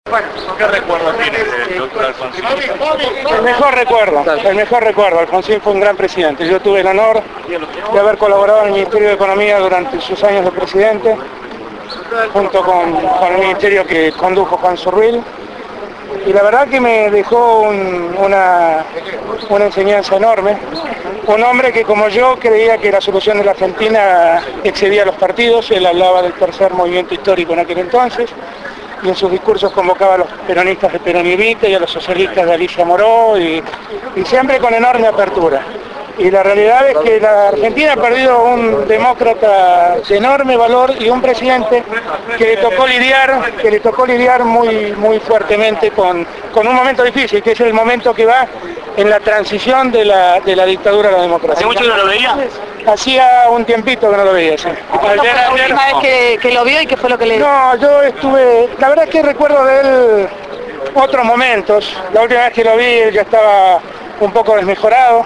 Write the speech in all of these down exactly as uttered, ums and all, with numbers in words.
¿Qué recuerdo tiene del doctor Alfonsín? El mejor recuerdo, el mejor recuerdo. Alfonsín fue un gran presidente. Yo tuve el honor de haber colaborado en el Ministerio de Economía durante sus años de presidente, junto con, con el ministerio que condujo Juan Zurbil. Y la verdad que me dejó un, una, una enseñanza enorme. Un hombre que, como yo, creía que la solución de la Argentina excedía a los partidos. Él hablaba del tercer movimiento histórico en aquel entonces, y en sus discursos convocaba a los peronistas de Perón y Evita y a los socialistas de Alicia Moró, y, y siempre con enorme apertura. Y la realidad es que la Argentina ha perdido un demócrata de enorme valor y un presidente que le tocó lidiar, que le tocó lidiar muy, muy fuertemente con, con un momento difícil, que es el momento que va en la transición de la, de la dictadura a la democracia. ¿Hace mucho que no lo veía? Hacía un tiempito que no lo veía, sí. ¿Cuándo fue la última vez que, que lo vio y qué fue lo que le... No, yo estuve... La verdad es que recuerdo de él otros momentos. La última vez que lo vi él ya estaba un poco desmejorado,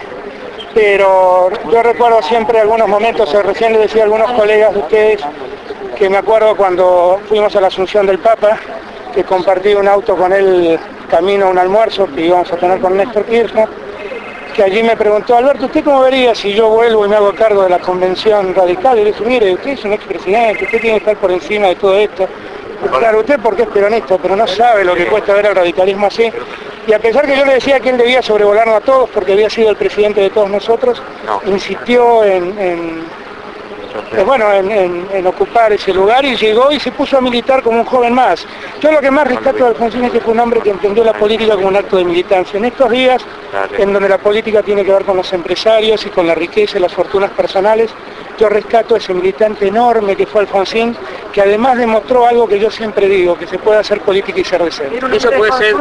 pero yo recuerdo siempre algunos momentos. Recién le decía a algunos colegas de ustedes que me acuerdo cuando fuimos a la Asunción del Papa, que compartí un auto con él camino a un almuerzo que íbamos a tener con Néstor Kirchner, que allí me preguntó: Alberto, ¿usted cómo vería si yo vuelvo y me hago cargo de la convención radical? Y le dije: mire, usted es un expresidente, usted tiene que estar por encima de todo esto. Y claro, usted porque es peronista, pero no sabe lo que cuesta ver el radicalismo así. Y a pesar que yo le decía que él debía sobrevolarnos a todos porque había sido el presidente de todos nosotros, no. insistió en, en, en, bueno, en, en, en ocupar ese lugar, y llegó y se puso a militar como un joven más. Yo lo que más rescato de Alfonsín es que fue un hombre que entendió la política como un acto de militancia. En estos días, en donde la política tiene que ver con los empresarios y con la riqueza y las fortunas personales, yo rescato ese militante enorme que fue Alfonsín, que además demostró algo que yo siempre digo, que se puede hacer política y ser de ser. Eso puede ser...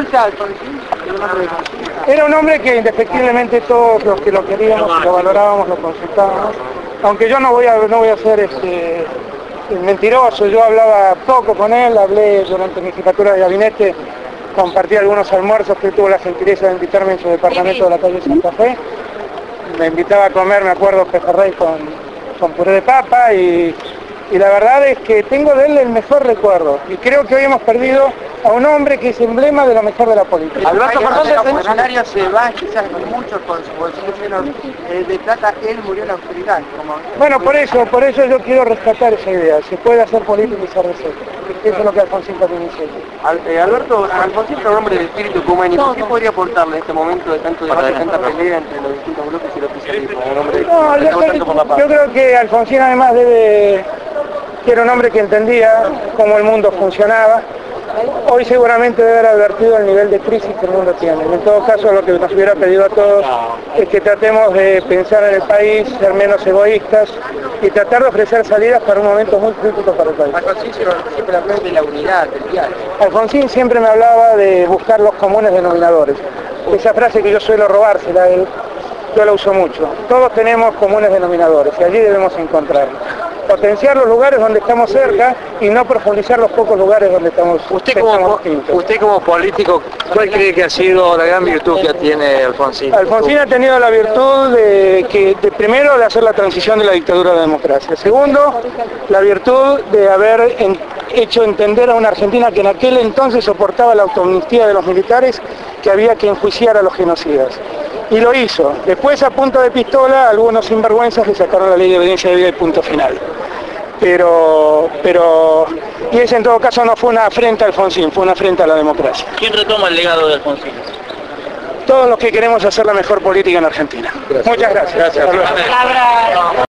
Era un hombre que indefectiblemente todos los que lo queríamos, lo valorábamos, lo consultábamos. Aunque yo no voy a, no voy a ser este, mentiroso, yo hablaba poco con él, hablé durante mi jefatura de gabinete, compartí algunos almuerzos que tuvo la gentileza de invitarme en su departamento de la calle Santa Fe. Me invitaba a comer, me acuerdo, pejerrey con, con puré de papa, y, y la verdad es que tengo de él el mejor recuerdo. Y creo que hoy hemos perdido a un hombre que es emblema de lo mejor de la política. Alberto Fernández, el funcionario se va quizás con muchos, con su bolsillo lleno de plata, él murió en la austeridad. Como... Bueno, por eso, por eso yo quiero rescatar esa idea. Se puede hacer política y ser de ser. Eso es lo que Alfonsín también hizo. Al, eh, Alberto, Alfonsín es un hombre de espíritu ecuménico. ¿Qué podría aportarle en este momento de tanto debate, tanta pelea entre los distintos grupos y el oficialismo? Un hombre no, que yo, creo, tanto por la paz. yo creo que Alfonsín además debe... que era un hombre que entendía cómo el mundo funcionaba. Hoy seguramente debe haber advertido el nivel de crisis que el mundo tiene. En todo caso, lo que nos hubiera pedido a todos es que tratemos de pensar en el país, ser menos egoístas y tratar de ofrecer salidas para un momento muy crítico para el país. Alfonsín siempre habló de la unidad, del diálogo. Alfonsín siempre me hablaba de buscar los comunes denominadores. Esa frase que yo suelo robársela a él, yo la uso mucho. Todos tenemos comunes denominadores y allí debemos encontrarlos. Potenciar los lugares donde estamos cerca y no profundizar los pocos lugares donde estamos usted como Usted como político, ¿cuál cree que ha sido la gran virtud que tiene Alfonsín? Alfonsín ha tenido la virtud de, que, de primero de hacer la transición de la dictadura a la democracia. Segundo, la virtud de haber en, hecho entender a una Argentina que en aquel entonces soportaba la autoamnistía de los militares, que había que enjuiciar a los genocidas. Y lo hizo. Después, a punta de pistola, algunos sinvergüenzas le sacaron la ley de obediencia debida y punto final. Pero, pero, y ese en todo caso no fue una afrenta a Alfonsín, fue una afrenta a la democracia. ¿Quién retoma el legado de Alfonsín? Todos los que queremos hacer la mejor política en Argentina. Gracias. Muchas gracias. Gracias. Palabra...